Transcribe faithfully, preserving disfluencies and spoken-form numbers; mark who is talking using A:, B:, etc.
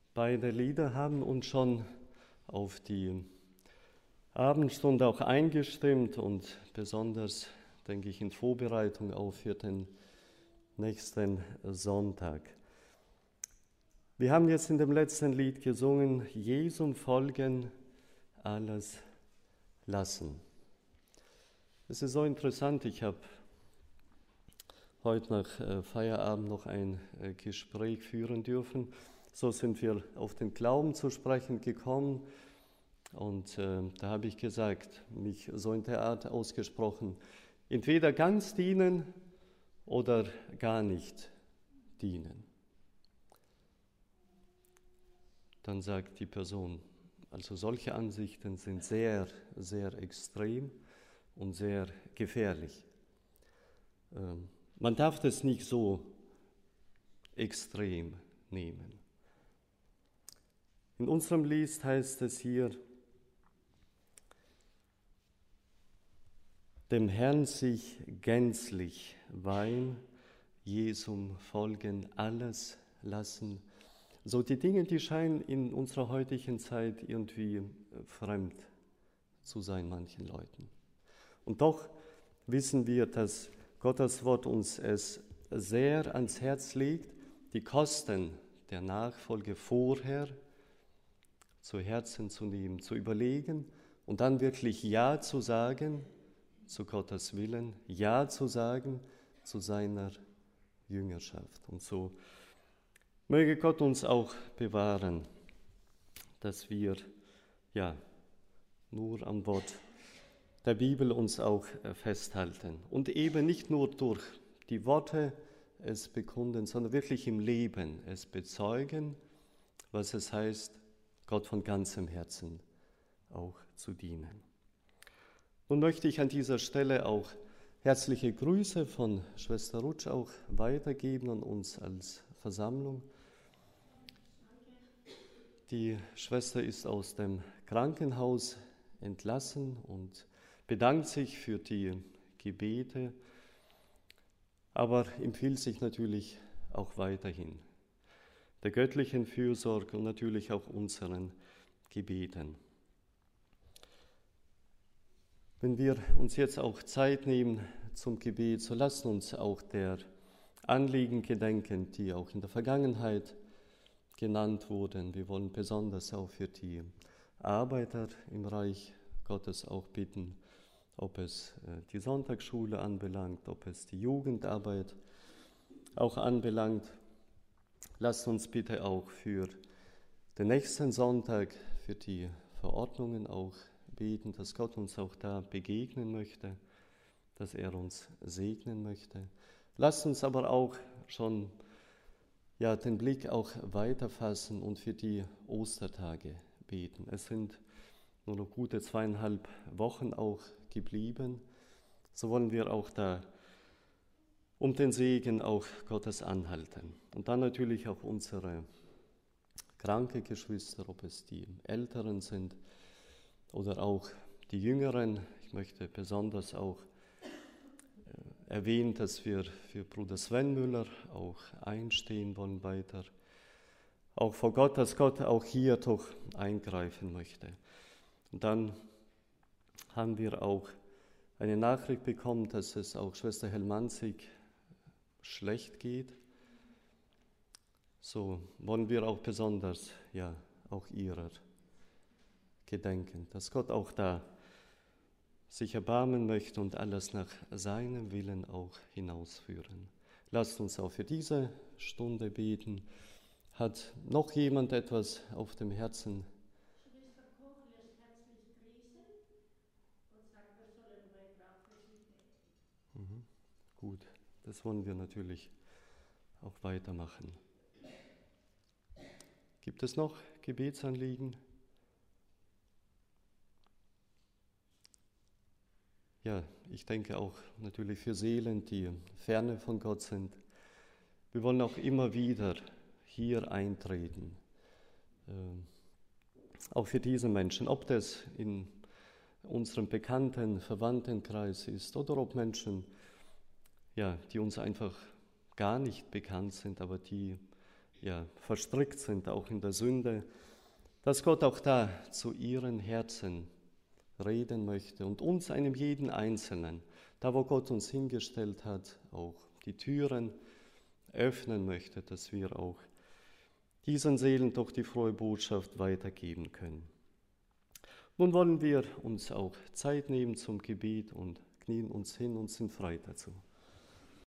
A: Beide Lieder haben uns schon auf die Abendstunde auch eingestimmt und besonders, denke ich, in Vorbereitung auch für den nächsten Sonntag. Wir haben jetzt in dem letzten Lied gesungen, Jesum folgen, alles lassen. Es ist so interessant, ich habe heute nach Feierabend noch ein Gespräch führen dürfen. So sind wir auf den Glauben zu sprechen gekommen und äh, da habe ich gesagt, mich so in der Art ausgesprochen, entweder ganz dienen oder gar nicht dienen. Dann sagt die Person, also solche Ansichten sind sehr, sehr extrem und sehr gefährlich. Ähm, man darf das nicht so extrem nehmen. In unserem Lied heißt es hier, dem Herrn sich gänzlich weihen, Jesum folgen, alles lassen. So die Dinge, die scheinen in unserer heutigen Zeit irgendwie fremd zu sein manchen Leuten. Und doch wissen wir, dass Gottes Wort uns es sehr ans Herz legt, die Kosten der Nachfolge vorher zu Herzen zu nehmen, zu überlegen und dann wirklich Ja zu sagen zu Gottes Willen, Ja zu sagen zu seiner Jüngerschaft. Und so möge Gott uns auch bewahren, dass wir ja nur am Wort der Bibel uns auch festhalten und eben nicht nur durch die Worte es bekunden, sondern wirklich im Leben es bezeugen, was es heißt, Gott von ganzem Herzen auch zu dienen. Nun möchte ich an dieser Stelle auch herzliche Grüße von Schwester Rutsch auch weitergeben an uns als Versammlung. Die Schwester ist aus dem Krankenhaus entlassen und bedankt sich für die Gebete, aber empfiehlt sich natürlich auch weiterhin der göttlichen Fürsorge und natürlich auch unseren Gebeten. Wenn wir uns jetzt auch Zeit nehmen zum Gebet, so lasst uns auch der Anliegen gedenken, die auch in der Vergangenheit genannt wurden. Wir wollen besonders auch für die Arbeiter im Reich Gottes auch bitten, ob es die Sonntagsschule anbelangt, ob es die Jugendarbeit auch anbelangt. Lasst uns bitte auch für den nächsten Sonntag, für die Verordnungen auch beten, dass Gott uns auch da begegnen möchte, dass er uns segnen möchte. Lasst uns aber auch schon ja, den Blick auch weiterfassen und für die Ostertage beten. Es sind nur noch gute zweieinhalb Wochen auch geblieben. So wollen wir auch da um den Segen auch Gottes anhalten. Und dann natürlich auch unsere kranke Geschwister, ob es die Älteren sind oder auch die Jüngeren. Ich möchte besonders auch erwähnen, dass wir für Bruder Sven Müller auch einstehen wollen weiter. Auch vor Gott, dass Gott auch hier doch eingreifen möchte. Und dann haben wir auch eine Nachricht bekommen, dass es auch Schwester Helmanzig schlecht geht. So wollen wir auch besonders ja auch ihrer gedenken, dass Gott auch da sich erbarmen möchte und alles nach seinem Willen auch hinausführen. Lasst uns auch für diese Stunde beten. Hat noch jemand etwas auf dem Herzen?
B: Schwester Koch lässt herzlich grüßen und sagt, wir sollen weiter auch für sie beten.
A: Mhm. Gut, das wollen wir natürlich auch weitermachen. Gibt es noch Gebetsanliegen? Ja, ich denke auch natürlich für Seelen, die ferne von Gott sind. Wir wollen auch immer wieder hier eintreten. Äh, auch für diese Menschen, ob das in unserem bekannten Verwandtenkreis ist oder ob Menschen, ja, die uns einfach gar nicht bekannt sind, aber die ja, verstrickt sind, auch in der Sünde, dass Gott auch da zu ihren Herzen reden möchte und uns, einem jeden Einzelnen, da wo Gott uns hingestellt hat, auch die Türen öffnen möchte, dass wir auch diesen Seelen doch die frohe Botschaft weitergeben können. Nun wollen wir uns auch Zeit nehmen zum Gebet und knien uns hin und sind frei dazu.